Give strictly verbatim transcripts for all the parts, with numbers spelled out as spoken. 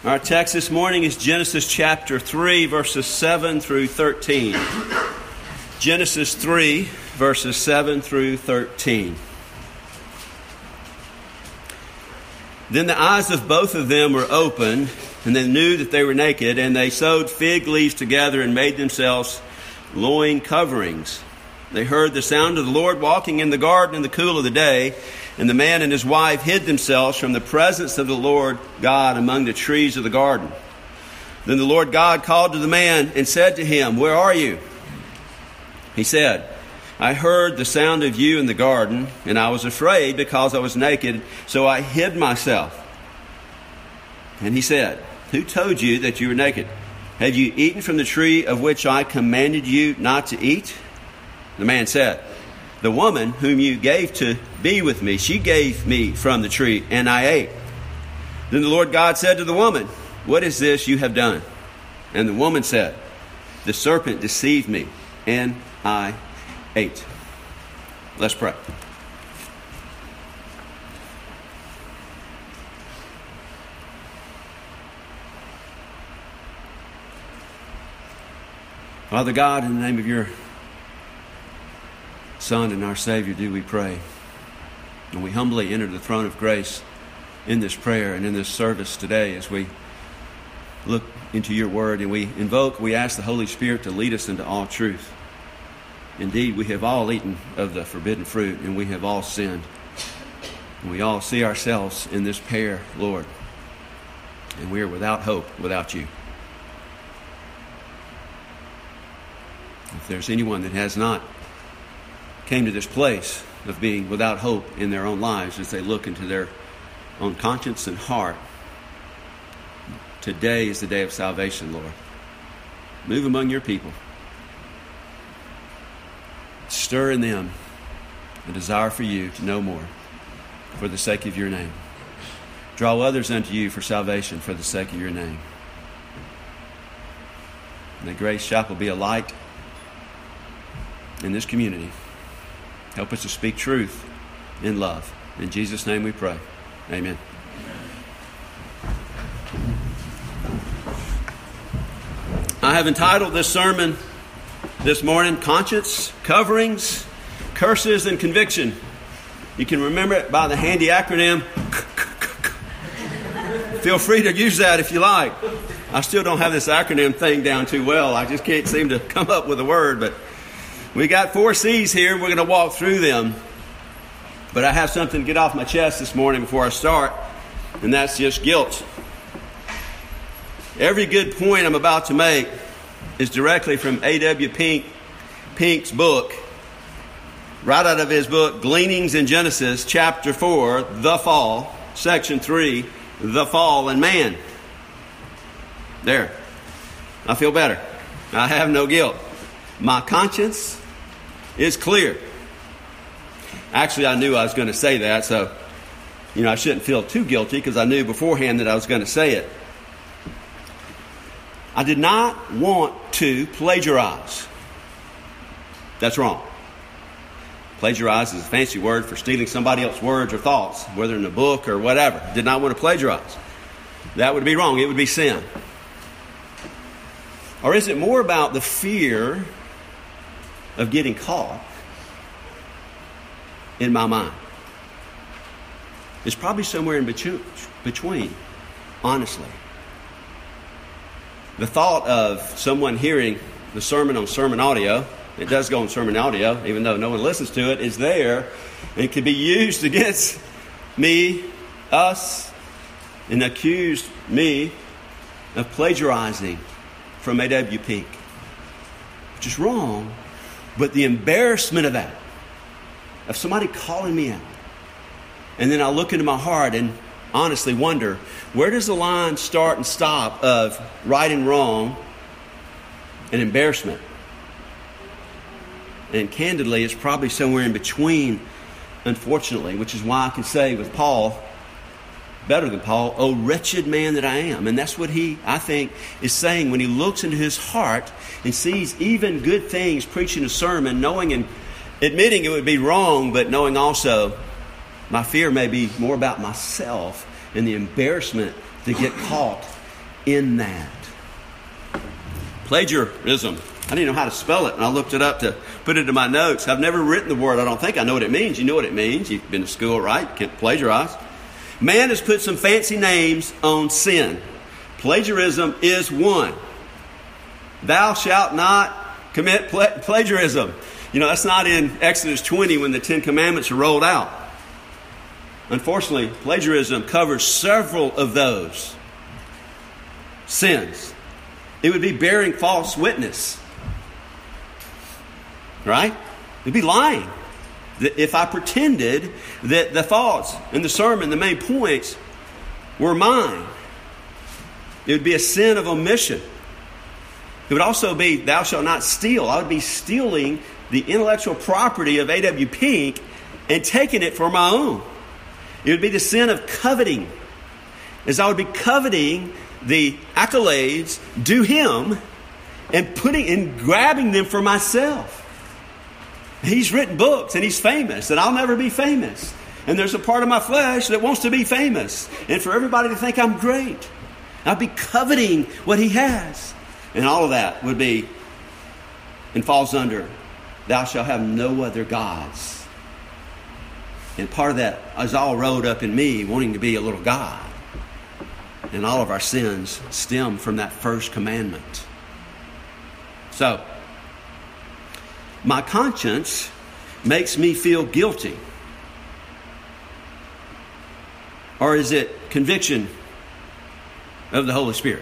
Our text this morning is Genesis chapter three, verses seven through thirteen. Genesis three, verses seven through thirteen. Then the eyes of both of them were opened, and they knew that they were naked, and they sewed fig leaves together and made themselves loin coverings. They heard the sound of the Lord walking in the garden in the cool of the day, and the man and his wife hid themselves from the presence of the Lord God among the trees of the garden. Then the Lord God called to the man and said to him, "Where are you?" He said, "I heard the sound of you in the garden, and I was afraid because I was naked, so I hid myself." And he said, "Who told you that you were naked? Have you eaten from the tree of which I commanded you not to eat?" The man said, "The woman whom you gave to be with me, she gave me from the tree, and I ate." Then the Lord God said to the woman, "What is this you have done?" And the woman said, "The serpent deceived me, and I ate." Let's pray. Father God, in the name of your Son and our Savior do we pray. And we humbly enter the throne of grace in this prayer and in this service today as we look into your word and we invoke, we ask the Holy Spirit to lead us into all truth. Indeed, we have all eaten of the forbidden fruit, and we have all sinned. And we all see ourselves in this pair, Lord. And we are without hope without you. If there's anyone that has not came to this place of being without hope in their own lives as they look into their own conscience and heart, today is the day of salvation, Lord. Move among your people. Stir in them a desire for you to know more for the sake of your name. Draw others unto you for salvation for the sake of your name. May Grace Chapel be a light in this community. Help us to speak truth in love. In Jesus' name we pray. Amen. I have entitled this sermon this morning, Conscience, Coverings, Curses, and Conviction. You can remember it by the handy acronym. Feel free to use that if you like. I still don't have this acronym thing down too well. I just can't seem to come up with a word, but we got four C's here. We're going to walk through them. But I have something to get off my chest this morning before I start, and that's just guilt. Every good point I'm about to make is directly from A W Pink, Pink's book, right out of his book, Gleanings in Genesis, chapter four, The Fall, section three, The Fall and Man. There. I feel better. I have no guilt. My conscience is clear. Actually, I knew I was going to say that, so, you know, I shouldn't feel too guilty because I knew beforehand that I was going to say it. I did not want to plagiarize. That's wrong. Plagiarize is a fancy word for stealing somebody else's words or thoughts, whether in a book or whatever. Did not want to plagiarize. That would be wrong. It would be sin. Or is it more about the fear of getting caught in my mind? It's probably somewhere in between, honestly. The thought of someone hearing the sermon on sermon audio, it does go on sermon audio, even though no one listens to it, is there and can be used against me, us, and accuse me of plagiarizing from A W Pink, which is wrong. But the embarrassment of that, of somebody calling me out, and then I look into my heart and honestly wonder, where does the line start and stop of right and wrong and embarrassment? And candidly, it's probably somewhere in between, unfortunately, which is why I can say with Paul, better than Paul, "Oh, wretched man that I am." And that's what he, I think, is saying when he looks into his heart and sees even good things, preaching a sermon, knowing and admitting it would be wrong, but knowing also my fear may be more about myself and the embarrassment to get caught in that. Plagiarism. I didn't know how to spell it, and I looked it up to put it in my notes. I've never written the word. I don't think I know what it means. You know what it means. You've been to school, right? You can't plagiarize. Man has put some fancy names on sin. Plagiarism is one. Thou shalt not commit pla- plagiarism. You know, that's not in Exodus twenty when the Ten Commandments are rolled out. Unfortunately, plagiarism covers several of those sins. It would be bearing false witness. Right? It'd be lying. If I pretended that the thoughts and the sermon, the main points, were mine, it would be a sin of omission. It would also be, thou shalt not steal. I would be stealing the intellectual property of A W Pink and taking it for my own. It would be the sin of coveting, as I would be coveting the accolades due him and putting and grabbing them for myself. He's written books and he's famous, and I'll never be famous. And there's a part of my flesh that wants to be famous and for everybody to think I'm great. I'll be coveting what he has. And all of that would be and falls under, thou shalt have no other gods. And part of that is all rolled up in me wanting to be a little God. And all of our sins stem from that first commandment. So, my conscience makes me feel guilty. Or is it conviction of the Holy Spirit?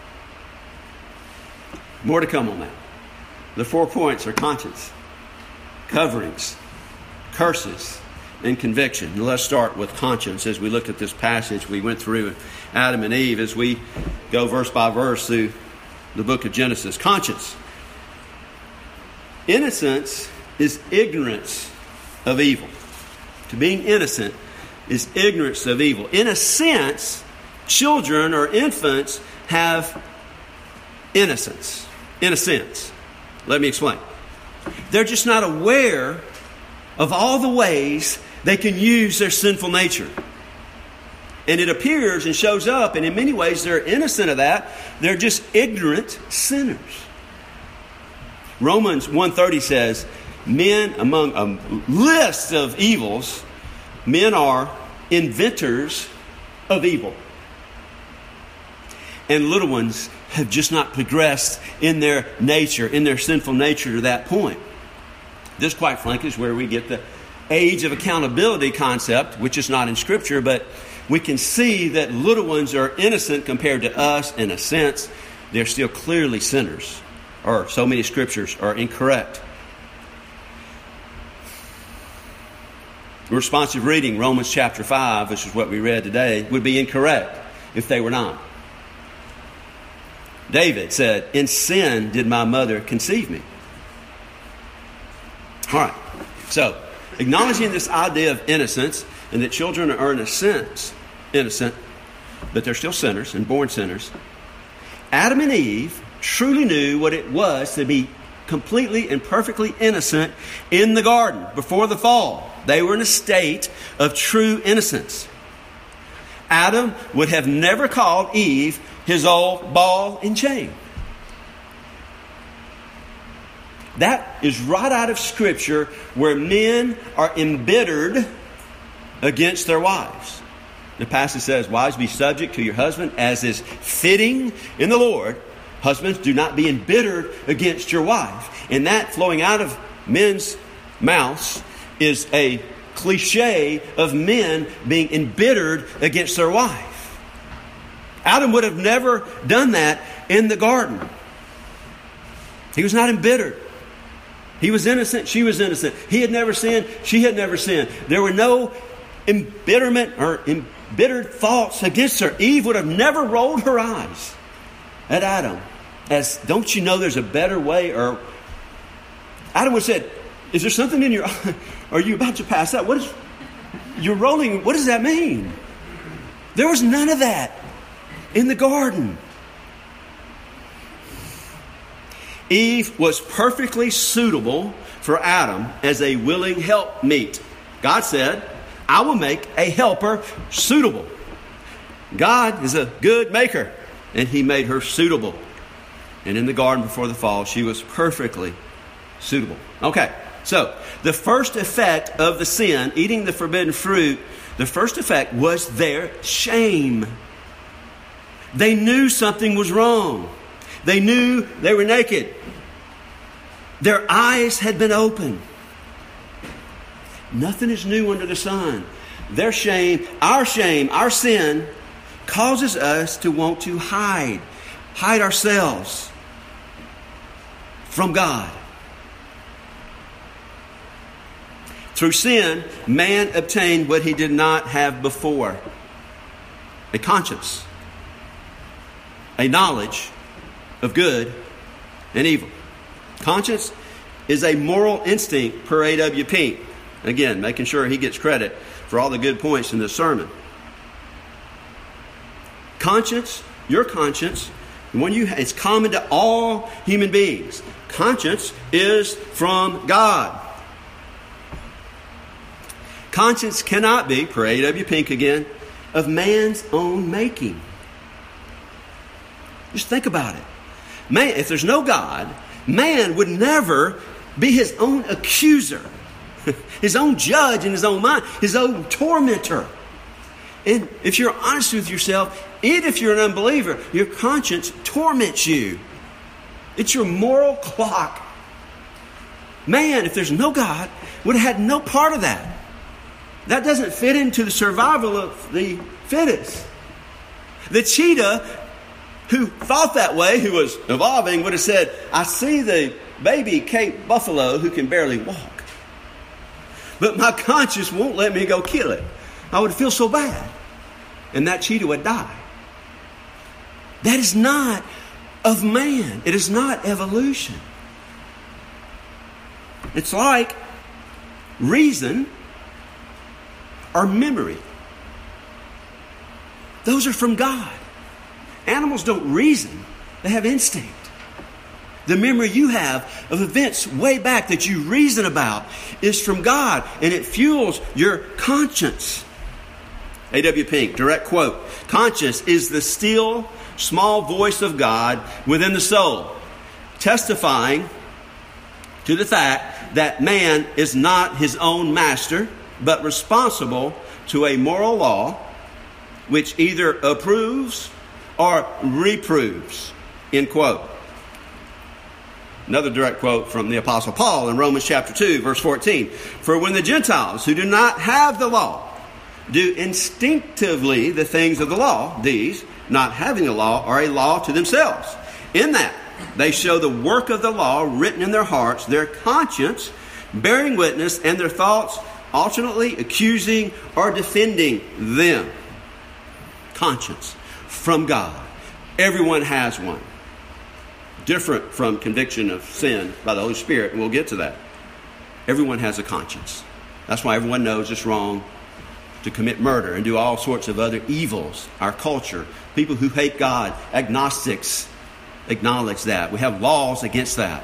More to come on that. The four points are conscience, coverings, curses, and conviction. And let's start with conscience as we look at this passage we went through Adam and Eve as we go verse by verse through the book of Genesis. Conscience. Innocence is ignorance of evil. To being innocent is ignorance of evil. In a sense, children or infants have innocence. In a sense. Let me explain. They're just not aware of all the ways they can use their sinful nature. And it appears and shows up, and in many ways they're innocent of that. They're just ignorant sinners. Romans one thirty says, men among a list of evils, men are inventors of evil. And little ones have just not progressed in their nature, in their sinful nature to that point. This, quite frankly, is where we get the age of accountability concept, which is not in Scripture, but we can see that little ones are innocent compared to us in a sense. They're still clearly sinners, or so many Scriptures are incorrect. Responsive reading, Romans chapter five, which is what we read today, would be incorrect if they were not. David said, in sin did my mother conceive me. All right. So, acknowledging this idea of innocence and that children are in a sense innocent, but they're still sinners and born sinners, Adam and Eve truly knew what it was to be completely and perfectly innocent in the garden before the fall. They were in a state of true innocence. Adam would have never called Eve his old ball and chain. That is right out of Scripture, where men are embittered against their wives. The passage says, wives, be subject to your husband as is fitting in the Lord. Husbands, do not be embittered against your wife. And that flowing out of men's mouths is a cliche of men being embittered against their wife. Adam would have never done that in the garden. He was not embittered. He was innocent. She was innocent. He had never sinned. She had never sinned. There were no embitterment or embittered thoughts against her. Eve would have never rolled her eyes at Adam as, don't you know there's a better way? Or Adam would have said, is there something in your eye? Are you about to pass out? What is, you're rolling. What does that mean? There was none of that in the garden. Eve was perfectly suitable for Adam as a willing helpmeet. God said, I will make a helper suitable. God is a good maker. and he made her suitable. And in the garden before the fall, she was perfectly suitable. Okay, so the first effect of the sin, eating the forbidden fruit, the first effect was their shame. They knew something was wrong. They knew they were naked. Their eyes had been opened. Nothing is new under the sun. Their shame, our shame, our sin causes us to want to hide, hide ourselves from God. Through sin, man obtained what he did not have before: a conscience, a knowledge of good and evil. Conscience is a moral instinct per A W Pink. Again, making sure he gets credit for all the good points in this sermon. Conscience, your conscience, when you, it's common to all human beings. Conscience is from God. Conscience cannot be, per A W Pink again, of man's own making. Just think about it. Man, if there's no God, man would never be his own accuser, his own judge in his own mind, his own tormentor. And if you're honest with yourself, even if you're an unbeliever, your conscience torments you. It's your moral clock. Man, if there's no God, would have had no part of that. That doesn't fit into the survival of the fittest. The cheetah who thought that way, who was evolving, would have said, I see the baby Cape buffalo who can barely walk, but my conscience won't let me go kill it. I would feel so bad. And that cheetah would die. That is not of man. It is not evolution. It's like reason or memory. Those are from God. Animals don't reason. They have instinct. The memory you have of events way back that you reason about is from God, and it fuels your conscience. A W Pink, direct quote. Conscience is the still, small voice of God within the soul, testifying to the fact that man is not his own master, but responsible to a moral law which either approves or reproves. End quote. Another direct quote from the Apostle Paul in Romans chapter two, verse fourteen. For when the Gentiles who do not have the law do instinctively the things of the law, these, not having the law, are a law to themselves. In that they show the work of the law written in their hearts, their conscience bearing witness, and their thoughts alternately accusing or defending them. Conscience from God. Everyone has one. Different from conviction of sin by the Holy Spirit, and we'll get to that. Everyone has a conscience. That's why everyone knows it's wrong to commit murder and do all sorts of other evils. Our culture, people who hate God, agnostics, acknowledge that. We have laws against that.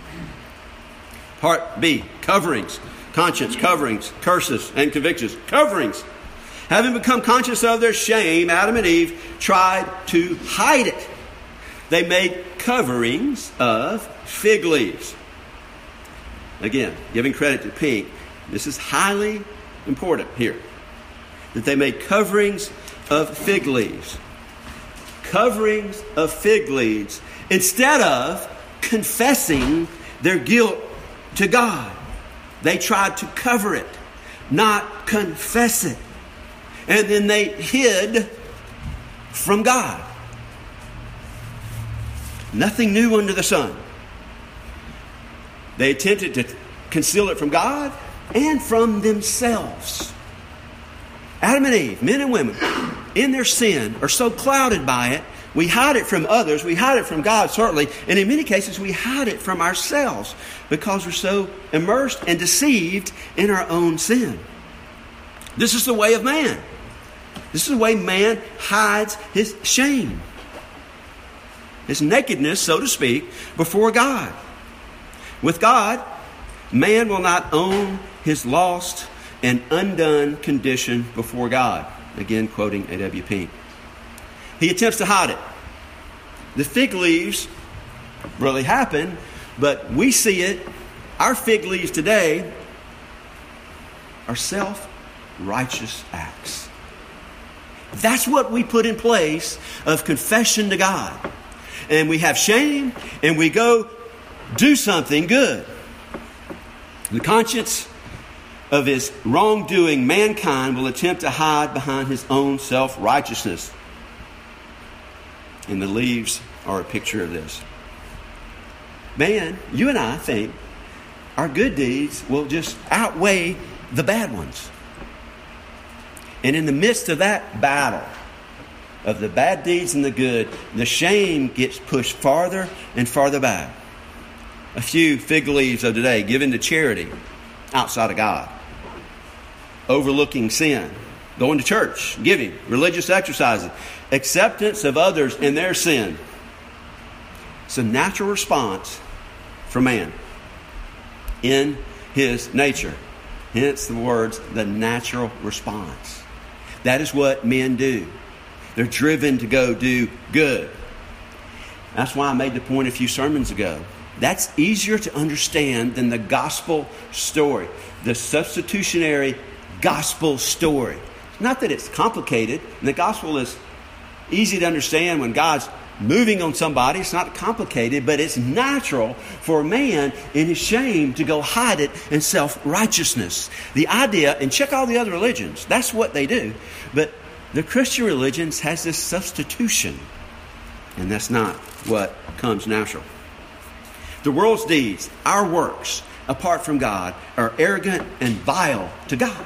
Part B, coverings. Conscience, coverings, curses, and convictions. Coverings. Having become conscious of their shame, Adam and Eve tried to hide it. They made coverings of fig leaves. Again, giving credit to Pink, this is highly important here. That they made coverings of fig leaves. Coverings of fig leaves. Instead of confessing their guilt to God, they tried to cover it, not confess it. And then they hid from God. Nothing new under the sun. They attempted to conceal it from God and from themselves. Adam and Eve, men and women, in their sin, are so clouded by it, we hide it from others, we hide it from God, certainly, and in many cases we hide it from ourselves because we're so immersed and deceived in our own sin. This is the way of man. This is the way man hides his shame, his nakedness, so to speak, before God. With God, man will not own his lost and undone condition before God. Again, quoting A W Pink. He attempts to hide it. The fig leaves really happened, but we see it. Our fig leaves today are self-righteous acts. That's what we put in place of confession to God. And we have shame, and we go do something good. The conscience of his wrongdoing, mankind will attempt to hide behind his own self-righteousness. And the leaves are a picture of this. Man, you and I think our good deeds will just outweigh the bad ones. And in the midst of that battle of the bad deeds and the good, the shame gets pushed farther and farther back. A few fig leaves of today given to charity outside of God. Overlooking sin. Going to church. Giving. Religious exercises. Acceptance of others in their sin. It's a natural response for man in his nature. Hence the words, the natural response. That is what men do. They're driven to go do good. That's why I made the point a few sermons ago. That's easier to understand than the gospel story. The substitutionary gospel story. Not that it's complicated. And the gospel is easy to understand when God's moving on somebody. It's not complicated, but it's natural for a man in his shame to go hide it in self-righteousness. The idea, and check all the other religions, that's what they do. But the Christian religions has this substitution. And that's not what comes natural. The world's deeds, our works, apart from God, are arrogant and vile to God.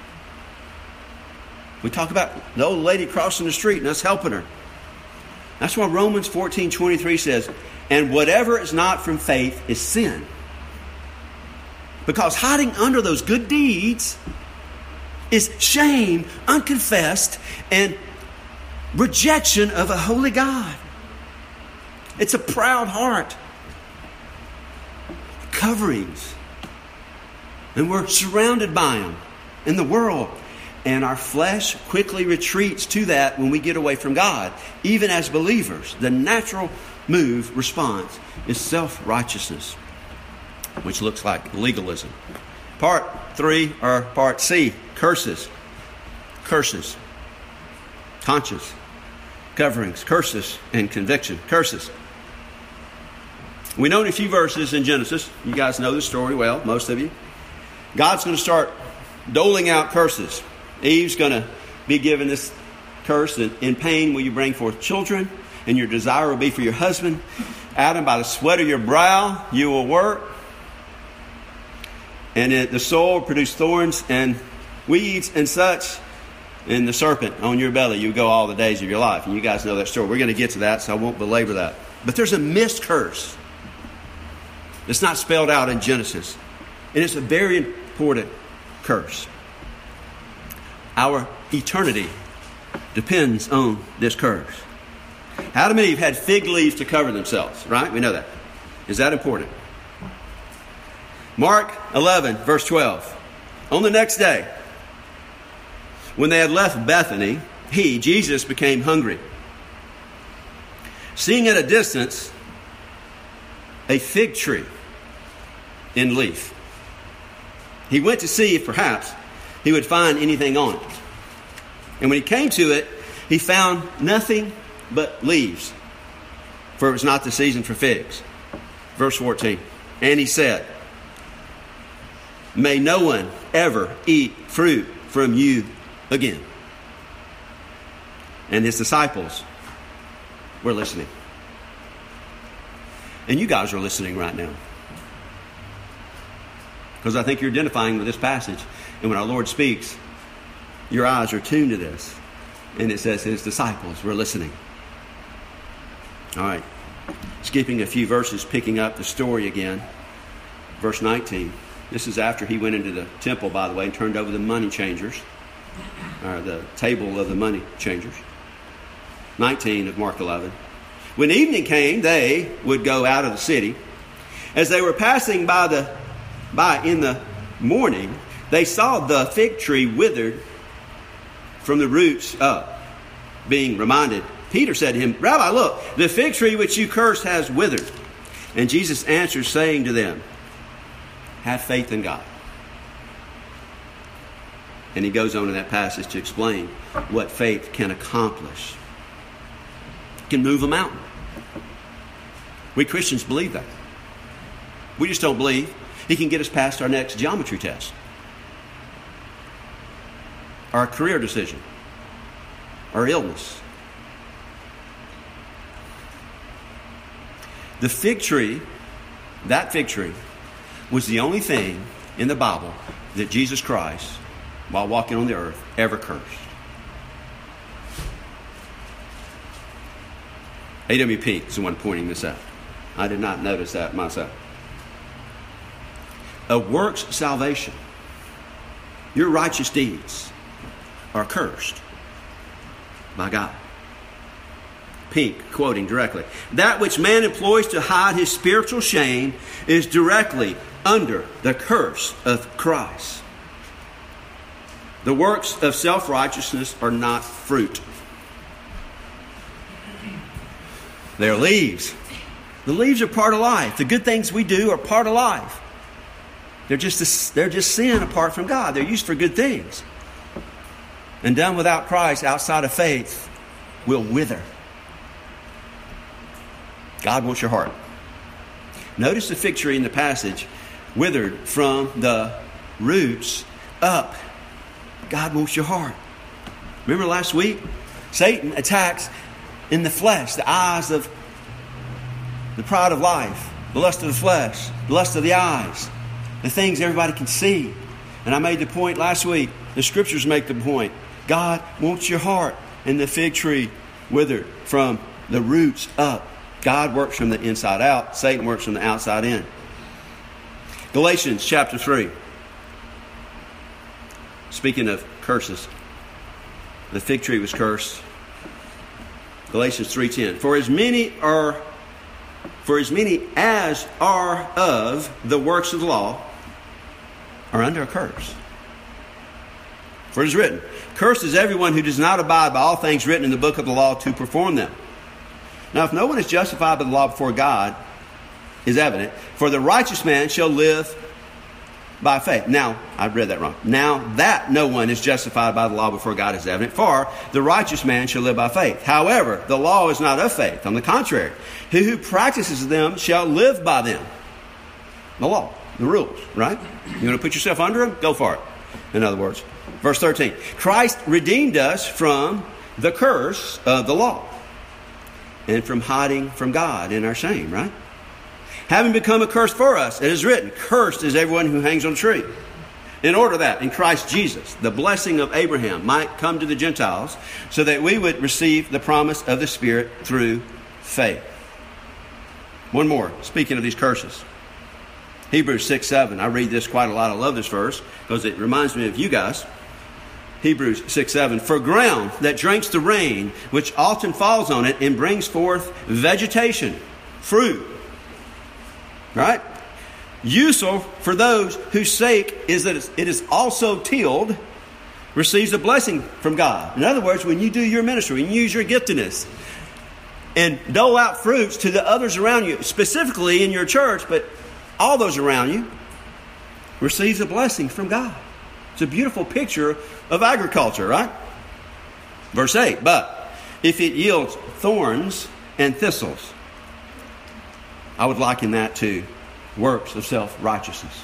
We talk about the old lady crossing the street and us helping her. That's why Romans fourteen twenty-three says, and whatever is not from faith is sin. Because hiding under those good deeds is shame, unconfessed, and rejection of a holy God. It's a proud heart. Coverings. And we're surrounded by them in the world. And our flesh quickly retreats to that when we get away from God. Even as believers, the natural move, response, is self-righteousness, which looks like legalism. Part three, or part C, curses. Curses. Conscience. Coverings. Curses and conviction. Curses. We know in a few verses in Genesis, you guys know the story well, most of you. God's going to start doling out curses. Eve's going to be given this curse, that in pain will you bring forth children, and your desire will be for your husband. Adam, by the sweat of your brow you will work, and it, the soil will produce thorns and weeds and such, and the serpent on your belly you go all the days of your life. And you guys know that story. We're going to get to that, so I won't belabor that. But there's a missed curse. It's not spelled out in Genesis, and it's a very important curse. Our eternity depends on this curse. Adam and Eve had fig leaves to cover themselves, right? We know that. Is that important? Mark eleven, verse twelve. On the next day, when they had left Bethany, he, Jesus, became hungry. Seeing at a distance a fig tree in leaf, he went to see if perhaps he would find anything on it. And when he came to it, he found nothing but leaves, for it was not the season for figs. Verse fourteen. And he said, may no one ever eat fruit from you again. And his disciples were listening. And you guys are listening right now, because I think you're identifying with this passage. And when our Lord speaks, your eyes are tuned to this. And it says his disciples were listening. All right. Skipping a few verses, picking up the story again. Verse nineteen. This is after he went into the temple, by the way, and turned over the money changers. Or the table of the money changers. nineteen of Mark eleven. When evening came, they would go out of the city. As they were passing by the by in the morning, they saw the fig tree withered from the roots up, being reminded Peter said to him, Rabbi, look, the fig tree which you cursed has withered. And Jesus answered, saying to them, have faith in God. And he goes on in that passage to explain what faith can accomplish. It can move a mountain. We Christians believe that. We just don't believe he can get us past our next geometry test, our career decision, our illness. The fig tree, that fig tree, was the only thing in the Bible that Jesus Christ, while walking on the earth, ever cursed. A W Pink is the one pointing this out. I did not notice that myself. A works salvation, your righteous deeds, are cursed by God. Pink, quoting directly, that which man employs to hide his spiritual shame is directly under the curse of Christ. The works of self-righteousness are not fruit. They're leaves. The leaves are part of life. The good things we do are part of life. They're just a, they're just sin apart from God. They're used for good things. And done without Christ, outside of faith, will wither. God wants your heart. Notice the fig tree in the passage withered from the roots up. God wants your heart. Remember last week? Satan attacks in the flesh, the eyes of the pride of life, the lust of the flesh, the lust of the eyes, the things everybody can see. And I made the point last week. The scriptures make the point. God wants your heart. And the fig tree withered from the roots up. God works from the inside out. Satan works from the outside in. Galatians chapter three. Speaking of curses, the fig tree was cursed. Galatians three ten. For as many are, for as many as are of the works of the law are under a curse. For it is written, cursed is everyone who does not abide by all things written in the book of the law to perform them. Now, if no one is justified by the law before God, is evident, for the righteous man shall live by faith. Now, I read that wrong. Now that no one is justified by the law before God is evident, for the righteous man shall live by faith. However, the law is not of faith. On the contrary, he who practices them shall live by them. The law, the rules, right? You want to put yourself under them? Go for it. In other words, verse thirteen, Christ redeemed us from the curse of the law and from hiding from God in our shame, right? Having become a curse for us, it is written, cursed is everyone who hangs on a tree. In order that in Christ Jesus, the blessing of Abraham might come to the Gentiles so that we would receive the promise of the Spirit through faith. One more, speaking of these curses. Hebrews six seven. I read this quite a lot. I love this verse because it reminds me of you guys. Hebrews six seven. For ground that drinks the rain, which often falls on it and brings forth vegetation, fruit, right? Useful for those whose sake is that it is also tilled, receives a blessing from God. In other words, when you do your ministry, when you use your giftedness and dole out fruits to the others around you, specifically in your church, but all those around you, receives a blessing from God. It's a beautiful picture of agriculture, right? Verse eight, but if it yields thorns and thistles, I would liken that to works of self-righteousness.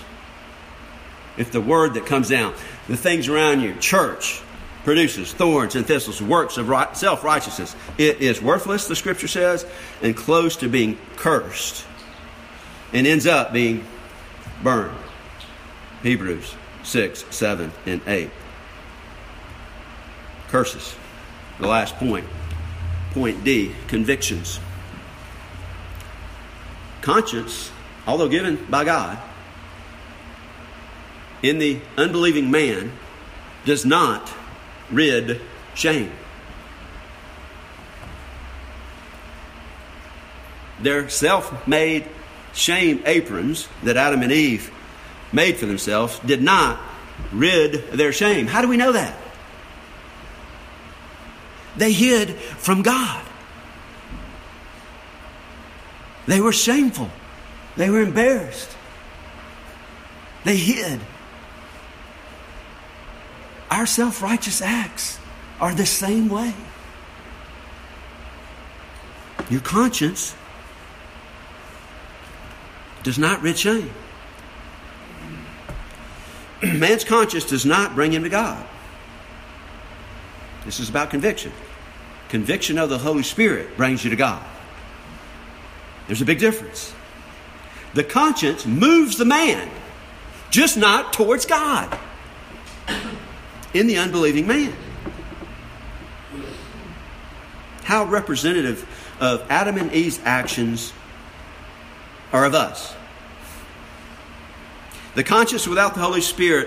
If the word that comes down, the things around you, church, produces thorns and thistles, works of self-righteousness, it is worthless, the scripture says, and close to being cursed, and ends up being burned. Hebrews six, seven, and eight. Curses. The last point. Point D, convictions. Conscience, although given by God, in the unbelieving man, does not rid shame. Their self-made shame aprons that Adam and Eve made for themselves did not rid their shame. How do we know that? They hid from God. They were shameful. They were embarrassed. They hid. Our self-righteous acts are the same way. Your conscience does not rid shame. Man's conscience does not bring him to God. This is about conviction. Conviction of the Holy Spirit brings you to God. There's a big difference. The conscience moves the man, just not towards God, in the unbelieving man. How representative of Adam and Eve's actions are of us. The conscience without the Holy Spirit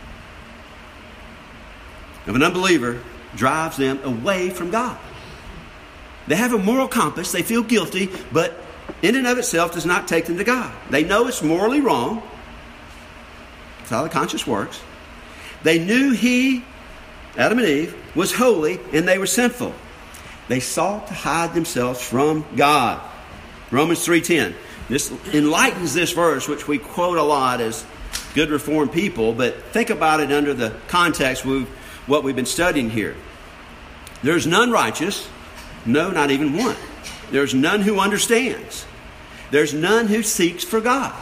of an unbeliever drives them away from God. They have a moral compass. They feel guilty, but in and of itself does not take them to God. They know it's morally wrong. That's how the conscience works. They knew he, Adam and Eve, was holy and they were sinful. They sought to hide themselves from God. Romans three ten. This enlightens this verse, which we quote a lot as good Reformed people, but think about it under the context of what we've been studying here. There's none righteous, no, not even one. There's none who understands. There's none who seeks for God.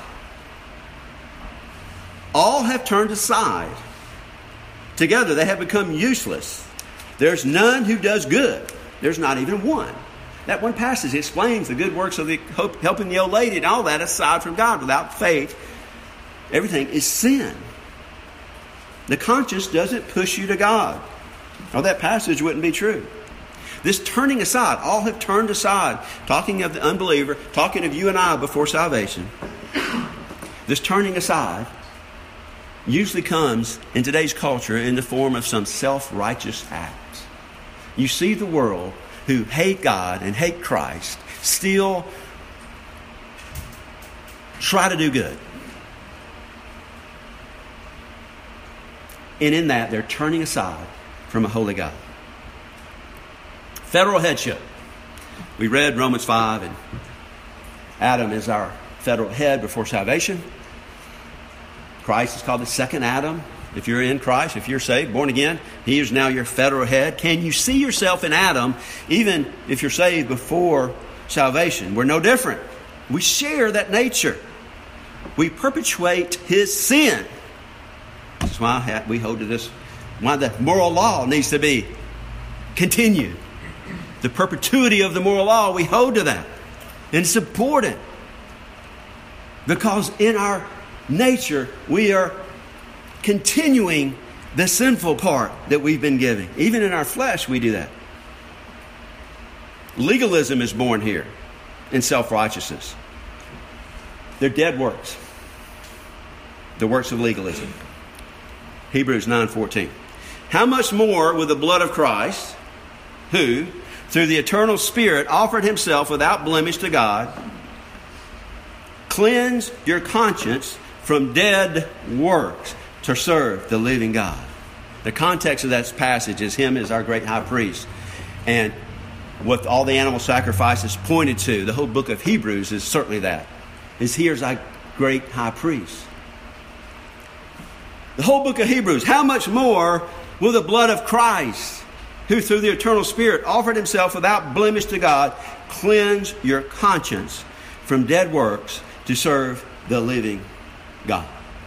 All have turned aside. Together they have become useless. There's none who does good. There's not even one. That one passage explains the good works of the hope, helping the old lady and all that aside from God. Without faith, everything is sin. The conscience doesn't push you to God, or that passage wouldn't be true. This turning aside, all have turned aside, talking of the unbeliever, talking of you and I before salvation. This turning aside usually comes in today's culture in the form of some self-righteous act. You see the world who hate God and hate Christ still try to do good. And in that, they're turning aside from a holy God. Federal headship. We read Romans five, and Adam is our federal head before salvation. Christ is called the second Adam. If you're in Christ, if you're saved, born again, He is now your federal head. Can you see yourself in Adam, even if you're saved before salvation? We're no different. We share that nature. We perpetuate his sin. That's why we hold to this, why the moral law needs to be continued. The perpetuity of the moral law, we hold to that. And it's important. Because in our nature, we are continuing the sinful part that we've been given. Even in our flesh, we do that. Legalism is born here in self-righteousness. They're dead works. The works of legalism. Hebrews nine fourteen. How much more will the blood of Christ, who, through the eternal Spirit, offered himself without blemish to God, cleanse your conscience from dead works to serve the living God? The context of that passage is him as our great high priest. And what all the animal sacrifices pointed to, the whole book of Hebrews is certainly that. Is here's our great high priest. The whole book of Hebrews, how much more will the blood of Christ, who through the eternal Spirit offered himself without blemish to God, cleanse your conscience from dead works to serve the living God?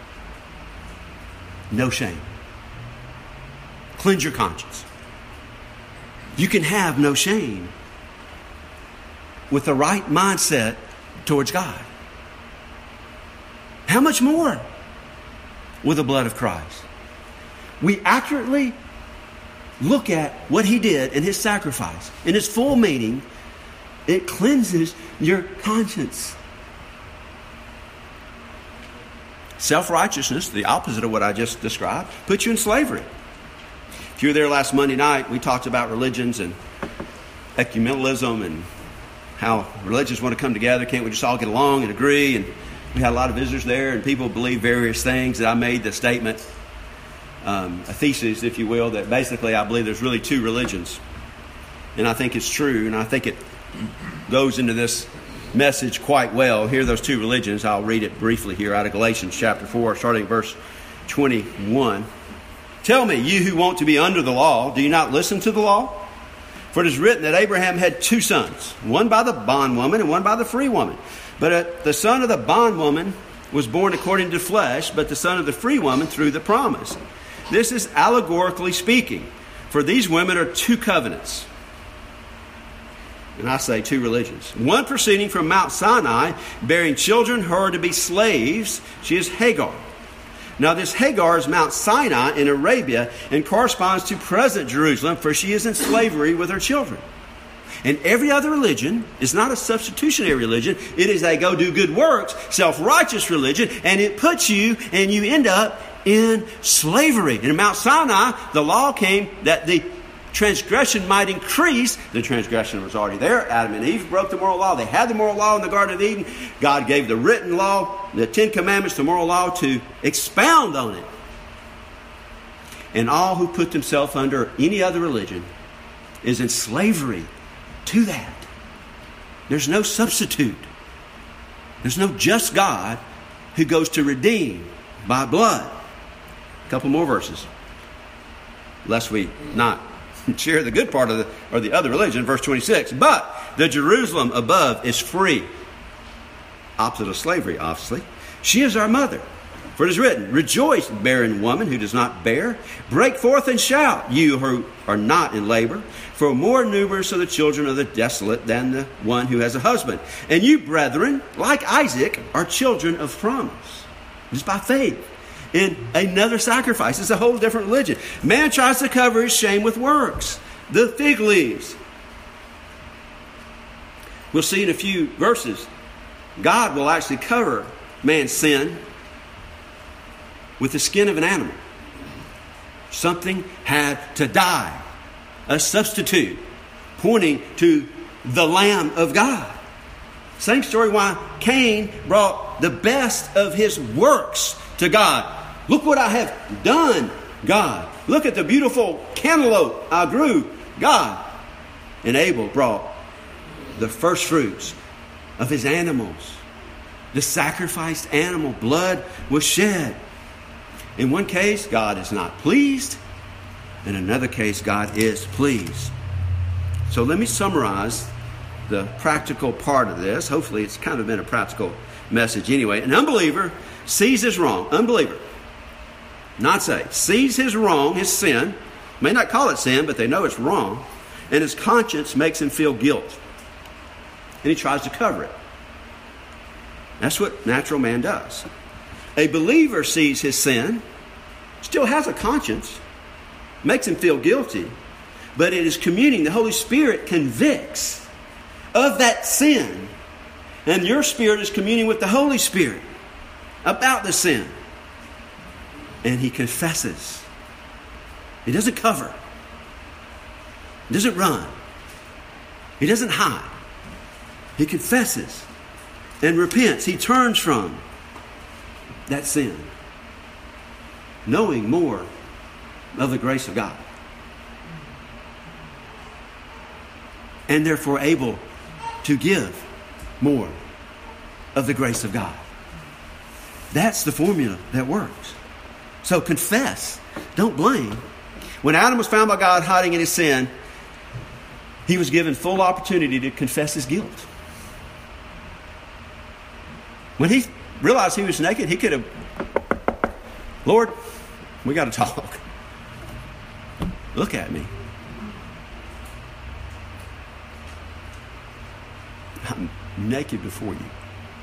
No shame. Cleanse your conscience. You can have no shame with the right mindset towards God. How much more with the blood of Christ? We accurately look at what he did in his sacrifice. In its full meaning, it cleanses your conscience. Self-righteousness, the opposite of what I just described, puts you in slavery. If you were there last Monday night, we talked about religions and ecumenicalism and how religions want to come together. Can't we just all get along and agree? And we had a lot of visitors there, and people believe various things. That I made the statement, um, a thesis, if you will, that basically I believe there's really two religions. And I think it's true, and I think it goes into this message quite well. Here are those two religions. I'll read it briefly here out of Galatians chapter four, starting verse twenty-one. Tell me, you who want to be under the law, do you not listen to the law? For it is written that Abraham had two sons, one by the bondwoman and one by the free woman. But uh, the son of the bondwoman was born according to the flesh, but the son of the free woman through the promise. This is allegorically speaking, for these women are two covenants. And I say two religions. One proceeding from Mount Sinai, bearing children, her to be slaves. She is Hagar. Now this Hagar is Mount Sinai in Arabia and corresponds to present Jerusalem, for she is in slavery with her children. And every other religion is not a substitutionary religion. It is a go do good works, self-righteous religion, and it puts you and you end up in slavery. And in Mount Sinai, the law came that the transgression might increase. The transgression was already there. Adam and Eve broke the moral law. They had the moral law in the Garden of Eden. God gave the written law, the Ten Commandments, the moral law, to expound on it. And all who put themselves under any other religion is in slavery to that. There's no substitute. There's no just God who goes to redeem by blood. A couple more verses, lest we not share the good part of the or the other religion. Verse twenty-six. But the Jerusalem above is free. Opposite of slavery, obviously. She is our mother. For it is written, rejoice, barren woman who does not bear. Break forth and shout, you who are not in labor. For more numerous are the children of the desolate than the one who has a husband. And you, brethren, like Isaac, are children of promise. It's by faith in another sacrifice. It's a whole different religion. Man tries to cover his shame with works. The fig leaves. We'll see in a few verses, God will actually cover man's sin with the skin of an animal. Something had to die. A substitute pointing to the Lamb of God. Same story why Cain brought the best of his works to God. Look what I have done, God. Look at the beautiful cantaloupe I grew, God. And Abel brought the first fruits of his animals. The sacrificed animal, blood was shed. In one case, God is not pleased. In another case, God is pleased. So let me summarize the practical part of this. Hopefully it's kind of been a practical message anyway. An unbeliever sees his wrong. Unbeliever. Not saved. Sees his wrong, his sin. May not call it sin, but they know it's wrong. And his conscience makes him feel guilt. And he tries to cover it. That's what natural man does. A believer sees his sin, still has a conscience, makes him feel guilty, but it is communing. The Holy Spirit convicts of that sin, and your spirit is communing with the Holy Spirit about the sin. And he confesses. He doesn't cover. He doesn't run. He doesn't hide. He confesses and repents. He turns from that sin, knowing more of the grace of God, and therefore able to give more of the grace of God. That's the formula that works. So confess. Don't blame. When Adam was found by God hiding in his sin, he was given full opportunity to confess his guilt. When he realized he was naked, he could have, Lord, we got to talk. Look at me. I'm naked before you.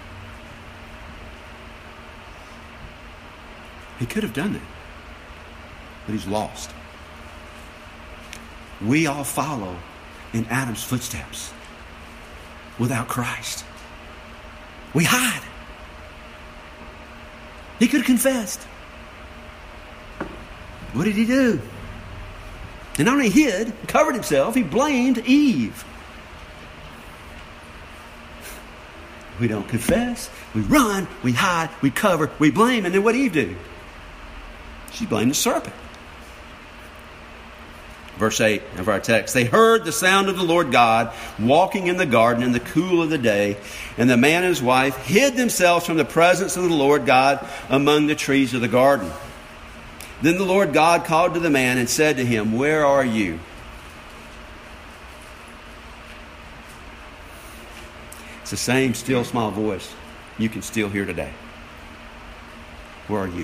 He could have done that, but he's lost. We all follow in Adam's footsteps without Christ. We hide. He could have confessed. What did he do? And not only hid, covered himself, he blamed Eve. We don't confess. We run, we hide, we cover, we blame. And then what did Eve do? She blamed the serpent. verse eight of our text. They heard the sound of the Lord God walking in the garden in the cool of the day, and the man and his wife hid themselves from the presence of the Lord God among the trees of the garden. Then the Lord God called to the man and said to him, "Where are you?" It's the same still small voice you can still hear today. Where are you?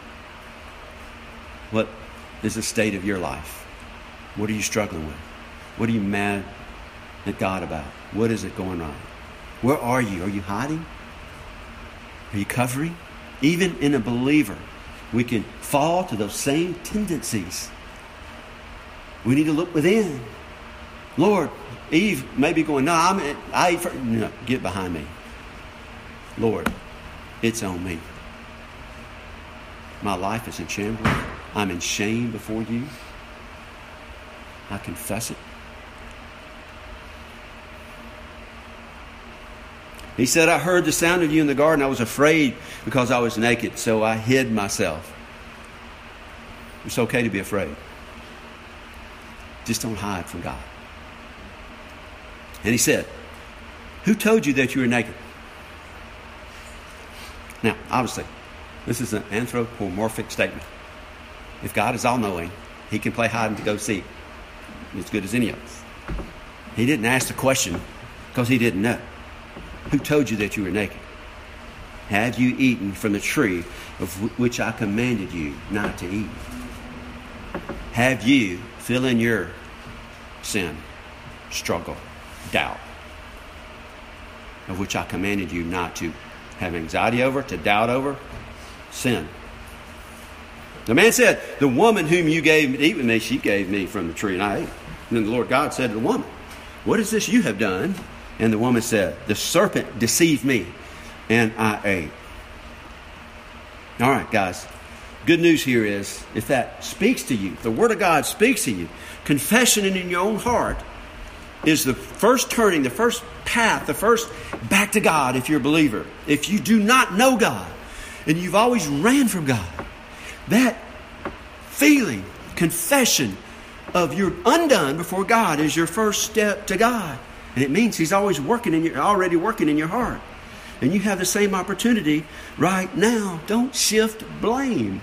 What is the state of your life? What are you struggling with? What are you mad at God about? What is it going on? Where are you? Are you hiding? Are you covering? Even in a believer, we can fall to those same tendencies. We need to look within. Lord, Eve may be going, no, I'm, I, no, get behind me. Lord, it's on me. My life is in shambles. I'm in shame before you. I confess it. He said, I heard the sound of you in the garden. I was afraid because I was naked, so I hid myself. It's okay to be afraid. Just don't hide from God. And he said, who told you that you were naked? Now, obviously, this is an anthropomorphic statement. If God is all-knowing, he can play hide and go seek as good as any of us. He didn't ask the question because he didn't know. Who told you that you were naked? Have you eaten from the tree of which I commanded you not to eat? Have you, fill in your sin, struggle, doubt, of which I commanded you not to have anxiety over, to doubt over, sin. The man said, the woman whom you gave to eat with me, she gave me from the tree and I ate. And then the Lord God said to the woman, what is this you have done? And the woman said, the serpent deceived me and I ate. All right, guys. Good news here is, if that speaks to you, if the Word of God speaks to you, confession in your own heart is the first turning, the first path, the first back to God if you're a believer. If you do not know God and you've always ran from God, that feeling, confession of you're undone before God is your first step to God. And it means He's always working in your, already working in your heart. And you have the same opportunity right now. Don't shift blame.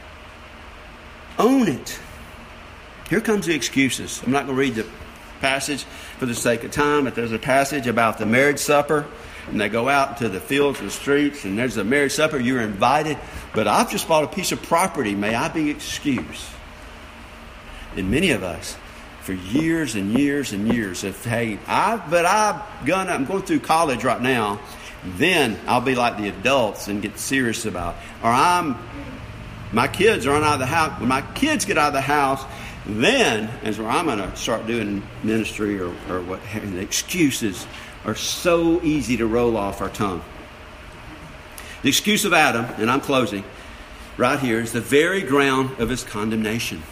Own it. Here comes the excuses. I'm not going to read the passage for the sake of time, but there's a passage about the marriage supper. And they go out into the fields and the streets, and there's a marriage supper. You're invited. But I've just bought a piece of property. May I be excused? And many of us, for years and years and years, have, hey, I, but I'm gonna, I'm going through college right now. Then I'll be like the adults and get serious about. Or I'm, my kids are out of the house. When my kids get out of the house, then is where I'm going to start doing ministry or, or what. And the excuses are so easy to roll off our tongue. The excuse of Adam, and I'm closing right here, is the very ground of his condemnation.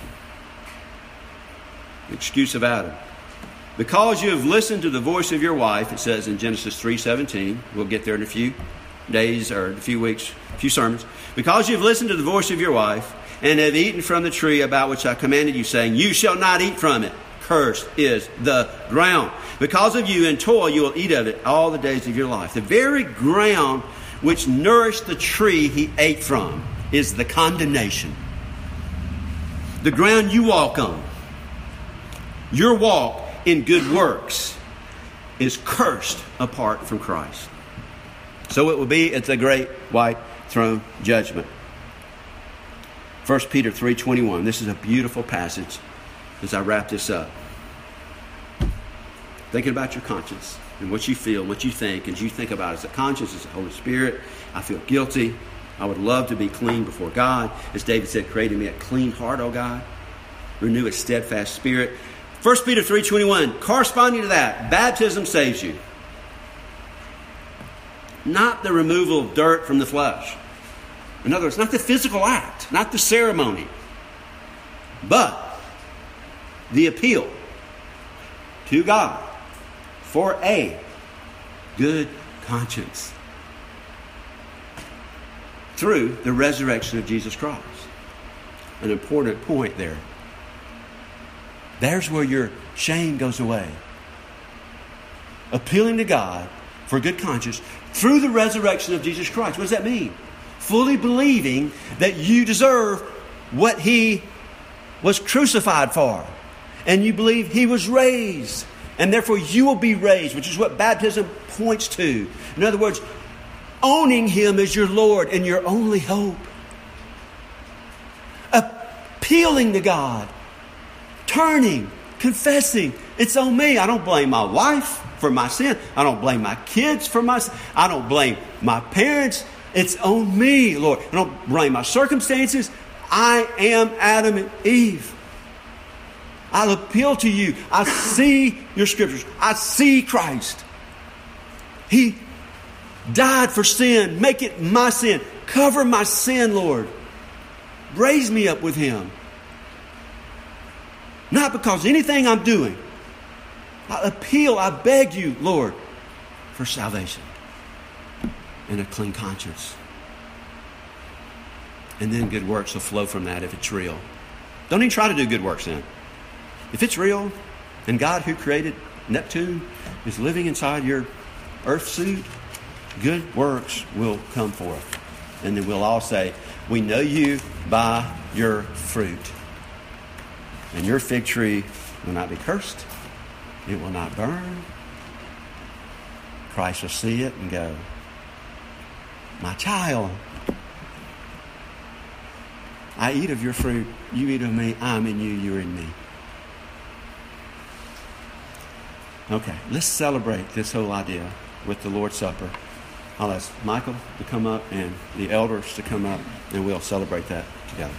The excuse of Adam. Because you have listened to the voice of your wife, it says in Genesis three seventeen. We'll get there in a few days or a few weeks, a few sermons. Because you have listened to the voice of your wife and have eaten from the tree about which I commanded you, saying, you shall not eat from it. Cursed is the ground. Because of you in toil you will eat of it all the days of your life. The very ground which nourished the tree he ate from is the condemnation. The ground you walk on, your walk in good works, is cursed apart from Christ. So it will be at the great white throne judgment. First Peter three twenty-one. This is a beautiful passage as I wrap this up. Thinking about your conscience and what you feel, what you think, and you think about it as a conscience, as the Holy Spirit. I feel guilty. I would love to be clean before God. As David said, create in me a clean heart, O God. Renew a steadfast spirit. First Peter three twenty-one, corresponding to that, baptism saves you. Not the removal of dirt from the flesh. In other words, not the physical act, not the ceremony, but the appeal to God for a good conscience through the resurrection of Jesus Christ. An important point there. There's where your shame goes away. Appealing to God for a good conscience through the resurrection of Jesus Christ. What does that mean? Fully believing that you deserve what He was crucified for. And you believe He was raised. And therefore you will be raised, which is what baptism points to. In other words, owning Him as your Lord and your only hope. Appealing to God. Turning. Confessing. It's on me. I don't blame my wife for my sin. I don't blame my kids for my sin. I don't blame my parents. It's on me, Lord. I don't blame my circumstances. I am Adam and Eve. I'll appeal to you. I see your scriptures. I see Christ. He died for sin. Make it my sin. Cover my sin, Lord. Raise me up with Him. Not because anything I'm doing. I appeal, I beg you, Lord, for salvation and a clean conscience. And then good works will flow from that if it's real. Don't even try to do good works then. If it's real, and God who created Neptune is living inside your earth suit, good works will come forth. And then we'll all say, we know you by your fruit. And your fig tree will not be cursed. It will not burn. Christ will see it and go, my child, I eat of your fruit, you eat of me, I'm in you, you're in me. Okay, let's celebrate this whole idea with the Lord's Supper. I'll ask Michael to come up and the elders to come up, and we'll celebrate that.